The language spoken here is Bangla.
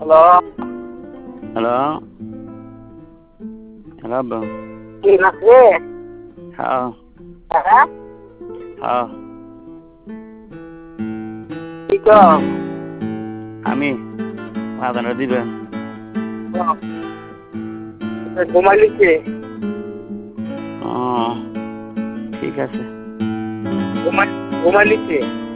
হ্যালো হ্যালো আব্বা। কি নাচবে? হ্যাঁ হ্যাঁ হ্যাঁ কি কম? আমি আদানটা দিবেন। ঘুমাইলিছে? ও ঠিক আছে। ঘুমাইলিছে?